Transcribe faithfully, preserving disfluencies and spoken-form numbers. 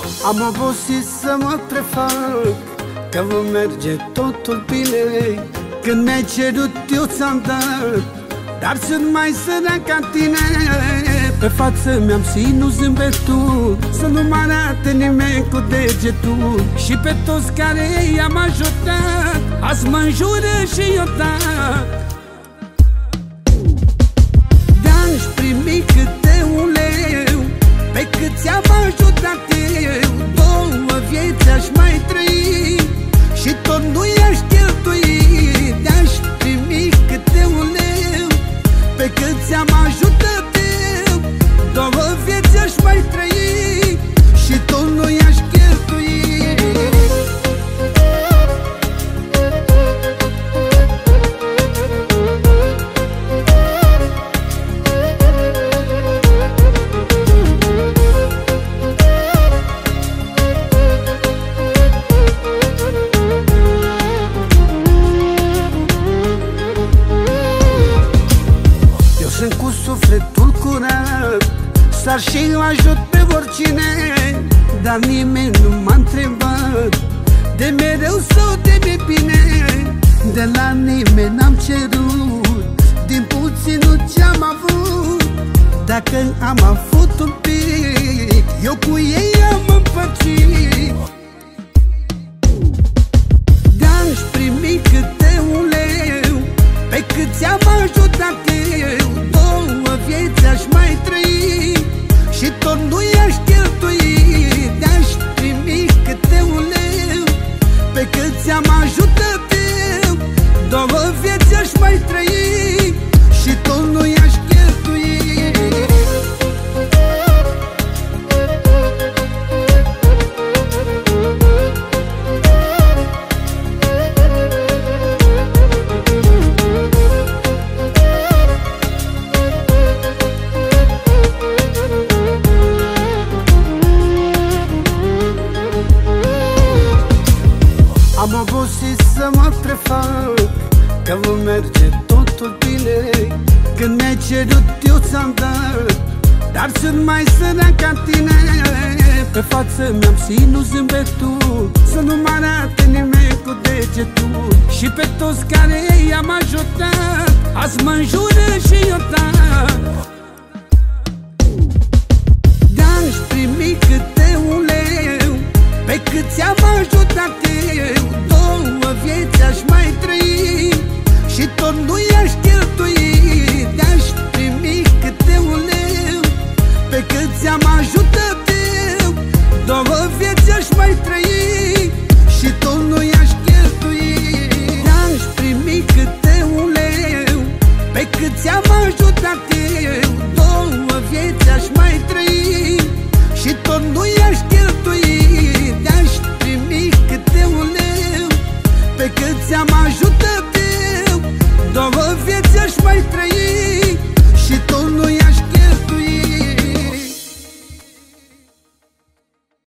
Am obosit să mă prefac că vă merge totul bine. Când mi-ai cerut eu ți-am dat, dar sunt mai sărac ca tine. Pe față mi-am ținut zâmbetul, să nu mă arate nimeni cu degetul. Și pe toți care i-am ajutat, azi mă înjură și eu tac. De-aș primi câte un leu, pe cât ți-am ajutat eu, două vieți aș mai trăi și tot nu i-aș cheltui. De-aș primi câte un leu, pe cât ți-am ajutat eu, două vieți aș mai trăi și tot nu i-aș cheltui. Sunt cu sufletul curat, sar și ajut pe oricine, dar nimeni nu m-a întrebat de mereu sau de bine. De la nimeni n-am cerut din puținul ce-am avut. Dacă am avut un pic, eu cu ei am împărțit. De-aș primi câte un leu, pe cât ți-am ajutat eu, două vieți aș mai trăi și tot nu i-aș cheltui. De-aș primi câte un leu, pe cât ți-am ajutat eu, două vieți aș mai trăi și tot nu i-aș cheltui. Am obosit să mă prefac că vă merge totul bine. Când mi-ai cerut eu ți-am dat, dar sunt mai sărac ca tine. Pe față mi-am ținut zâmbetul, să nu mă arate nimeni cu degetul. Și pe toți care i-am ajutat, azi mă înjură și eu tac. De-aș primi câte un leu, pe cât ți-am ajutat eu, două vieți aș mai trăi și tot nu i-aș cheltui. De-aș primi câte un leu, pe cât ți-am ajutat eu, două vieți aș mai trăi și tot nu i-aș cheltui. De-aș primi câte un leu, pe cât ți-am ajutat eu, două vieți aș mai trăi și tot nu i-aș cheltui. De-aș primi câte un leu, pe cât ți-am ajutat eu, două vieți aș mai trăi